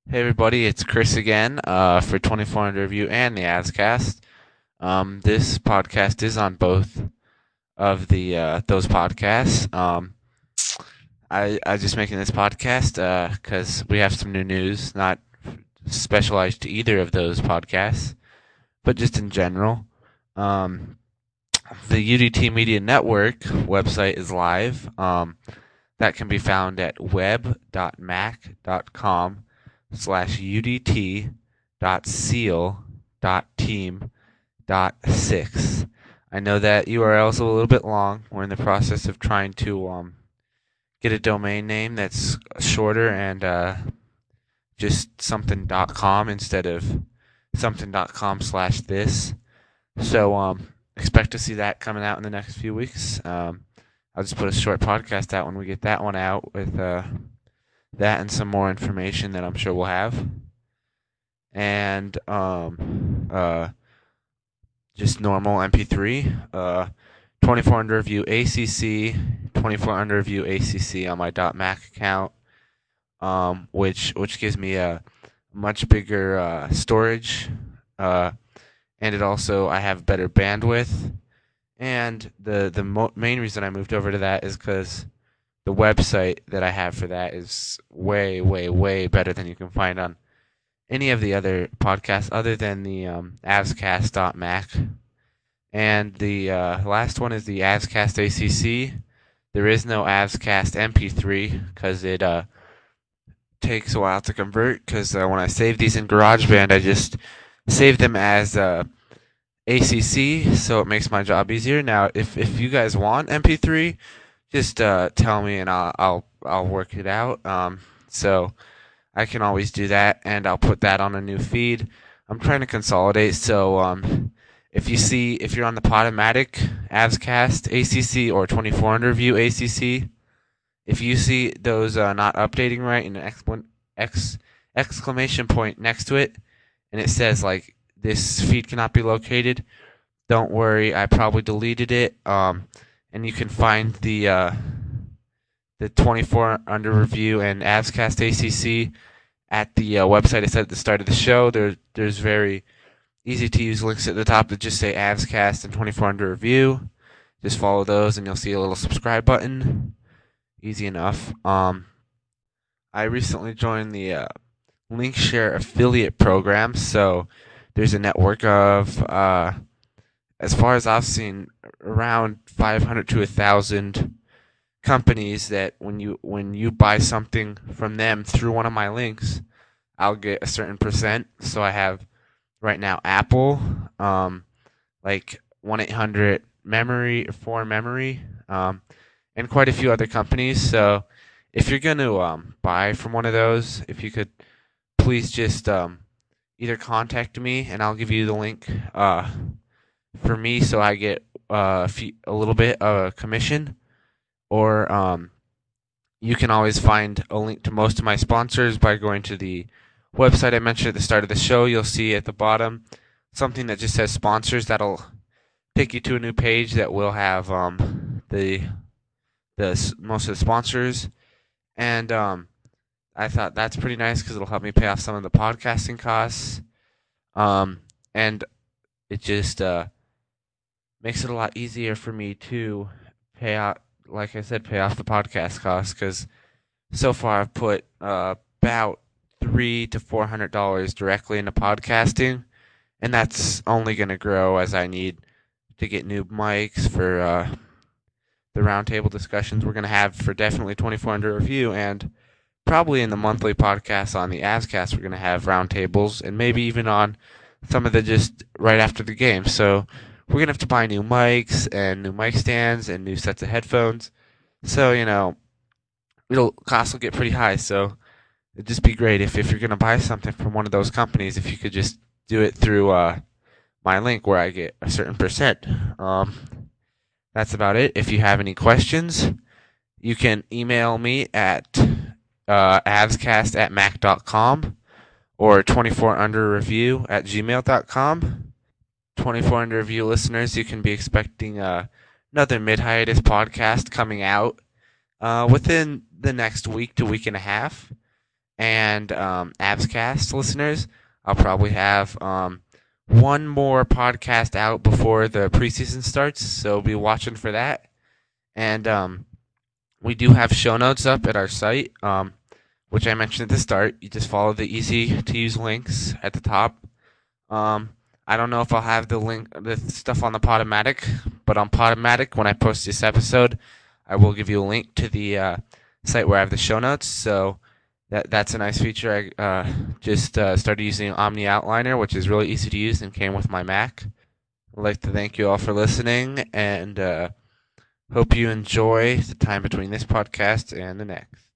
Hey everybody, it's Chris again for 2400 Review and the Ascast. This podcast is on both of the those podcasts. I just making this podcast because we have some new news, not specialized to either of those podcasts, but just in general. Um, the UDT Media Network website is live. That can be found at web.mac.com/udt.seal.team.6. I know that URL is a little bit long. We're in the process of trying to get a domain name that's shorter and just something.com instead of something.com/this. So expect to see that coming out in the next few weeks. I'll just put a short podcast out when we get that one out with that and some more information that I'm sure we'll have. And just normal MP3. 24 under review ACC, 24 under review ACC on my .mac account, which gives me a much bigger storage, and it also I have better bandwidth. And the main reason I moved over to that is because the website that I have for that is way, way, way better than you can find on any of the other podcasts other than the avscast.mac. And the last one is the Avscast ACC. There is no Avscast MP3 because it takes a while to convert. Because when I save these in GarageBand, I just save them as ACC, so it makes my job easier. Now, if you guys want MP3, just tell me and I'll work it out. So I can always do that, and I'll put that on a new feed. I'm trying to consolidate, so if you're on the Podomatic Avscast ACC or 2400 View ACC, if you see those not updating right and an exclamation point next to it, and it says like this feed cannot be located, don't worry, I probably deleted it. And you can find the 24 under review and Avscast ACC at the website I said at the start of the show. There's very easy to use links at the top that just say Avscast and 24 under review. Just follow those and you'll see a little subscribe button. Easy enough. I recently joined the Linkshare affiliate program, so there's a network of as far as I've seen, around 500 to 1,000 companies that when you buy something from them through one of my links, I'll get a certain percent. So I have right now Apple, like 1-800 Memory, 4Memory, and quite a few other companies. So if you're going to buy from one of those, if you could please just either contact me and I'll give you the link for me, so I get a little bit of a commission, or you can always find a link to most of my sponsors by going to the website I mentioned at the start of the show. You'll see at the bottom something that just says sponsors. That'll take you to a new page that will have the most of the sponsors, and I thought that's pretty nice because it'll help me pay off some of the podcasting costs, and it just makes it a lot easier for me to pay out, like I said, pay off the podcast costs, because so far I've put about $300 to $400 directly into podcasting, and that's only going to grow as I need to get new mics for the roundtable discussions we're going to have for definitely 2400 review, and probably in the monthly podcast on the Avscast we're going to have roundtables, and maybe even on some of the just right after the game. So we're going to have to buy new mics and new mic stands and new sets of headphones. So, cost will get pretty high. So it'd just be great if you're going to buy something from one of those companies, if you could just do it through my link where I get a certain percent. That's about it. If you have any questions, you can email me at avscast@mac.com or 24underreview@gmail.com. 24 Under Review listeners, you can be expecting another mid-hiatus podcast coming out within the next week to week and a half. and Abscast listeners, I'll probably have one more podcast out before the preseason starts, so be watching for that. And we do have show notes up at our site, which I mentioned at the start. You just follow the easy to use links at the top. Um, I don't know if I'll have the stuff on the Podomatic, but on Podomatic, when I post this episode, I will give you a link to the site where I have the show notes. So that's a nice feature. I just started using Omni Outliner, which is really easy to use and came with my Mac. I'd like to thank you all for listening, and hope you enjoy the time between this podcast and the next.